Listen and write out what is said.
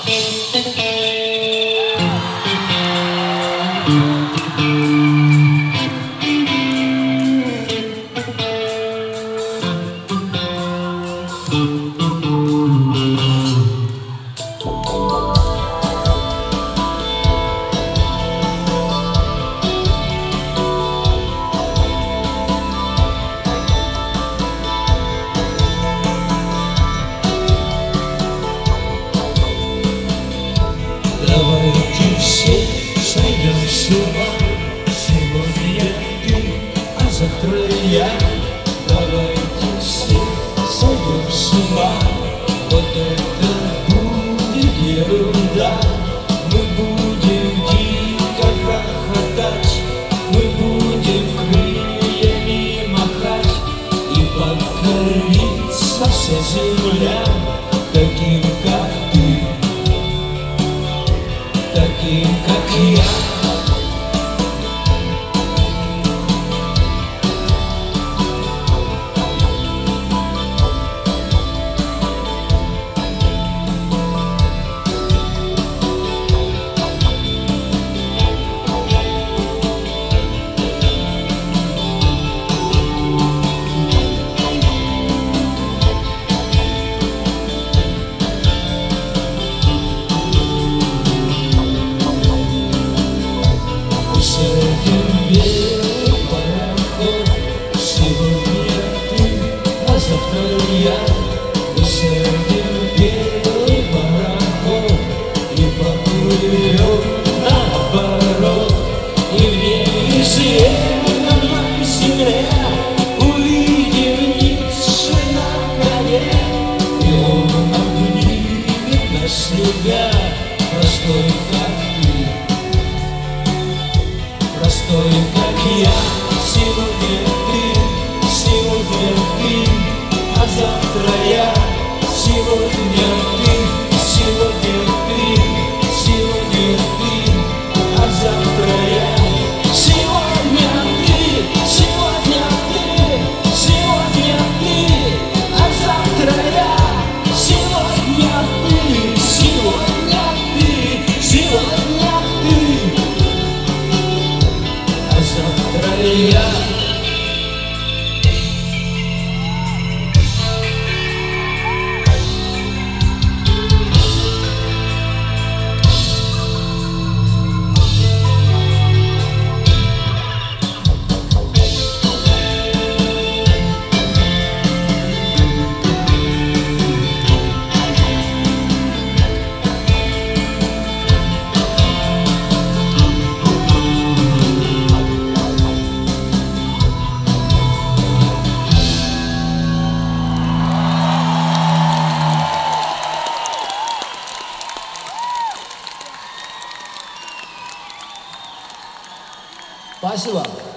Давайте все сойдем с ума. Сегодня ты, а завтра я. Давайте все сойдем с ума. Вот это будет ерунда. Мы будем дико хохотать, мы будем крыльями махать и покорится вся земля таким, как ты, таким, как я. Белый пароход, сегодня ты, а завтра я. Высадим белый пароход и поплывем наоборот. И в неизведанной земле увидим Ницше на коне, и он обнимет на себя, простой, как ты, простой, как я. Сегодня ты, а завтра я. Сегодня ты, а завтра я. Сегодня ты, а завтра я. Сегодня ты, а завтра я. Спасибо.